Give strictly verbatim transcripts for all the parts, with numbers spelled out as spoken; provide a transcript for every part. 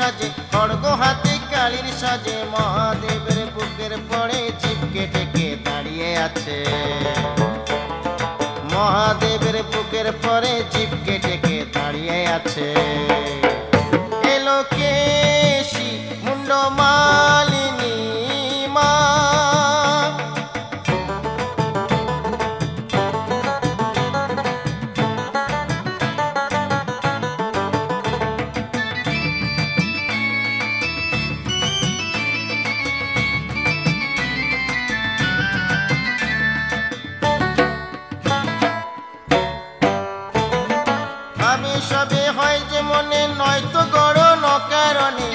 সাজে খড়গ হাতে কালির সাজে মহাদেবের বুকের পরে জিভ কেটে কে দাঁড়িয়ে আছে মহাদেবের বুকের পরে জিভ কেটে কে দাঁড়িয়ে আছে এলো কেশি মুন্ড মালিনী মা আমি সবে হয় যে মনে নয়তো গড় নকারণে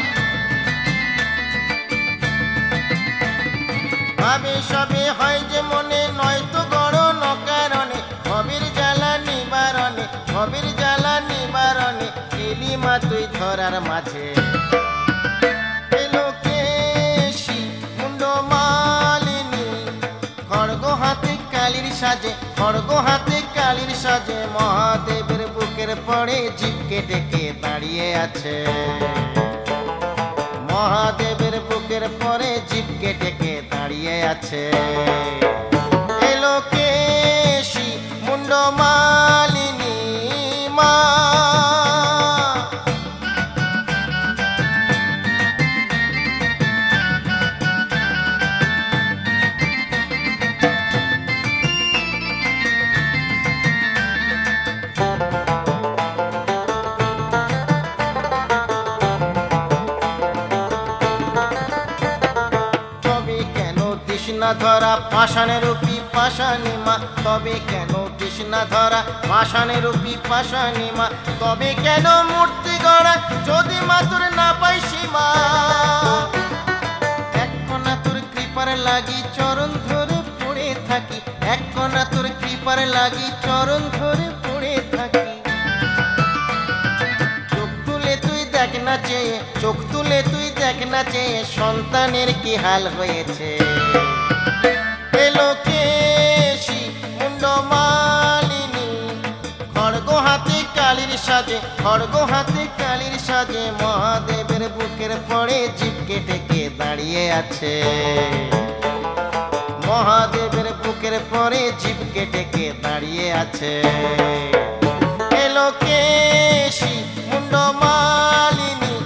আমি সবে হয় যে মনে নয়তো গড় নকারণে ভবের জ্বালা নিবারণে ভবের জ্বালা নিবারণে এলি মা তুই ধরার মাঝে এলো কেশি মুন্ড মালিনী খড়গ হাতে কালির সাজে খড়গ হাতে কালির সাজে মহাদেবের বুকের পরে জিভ কেটে কে দাঁড়িয়ে আছে মহাদেবের বুকের পরে জিভ কেটে কে দাঁড়িয়ে আছে এলো কেশি মুন্ড মালিনী মা কৃষ্ণা ধরা পাষাণের রূপী পাষাণী মা তবে কেন কৃষ্ণা ধরা পাষাণের রূপী পাষাণী মা তবে কেন মূর্তি গড়া যদি মা তোর না পাই সীমা এক কণা তোর কৃপার লাগি চরণ ধরে পড়ে থাকি এক কণা তোর কৃপার লাগি চরণ ধরে পড়ে থাকি চোখ তুলে তুই দেখ না চেয়ে চোখ তুলে তুই দেখ না চেয়ে সন্তানের কি হাল হয়েছে এলো কেশি মুন্ড মালিনী খড়গ হাতে কালির সাজে খড়গ হাতে কালির সাজে মহাদেবের বুকের পরে জিভ কেটে কে দাঁড়িয়ে আছে মহাদেবের বুকের পরে জিভ কেটে কে দাঁড়িয়ে আছে এলো কেশি মুন্ড মালিনী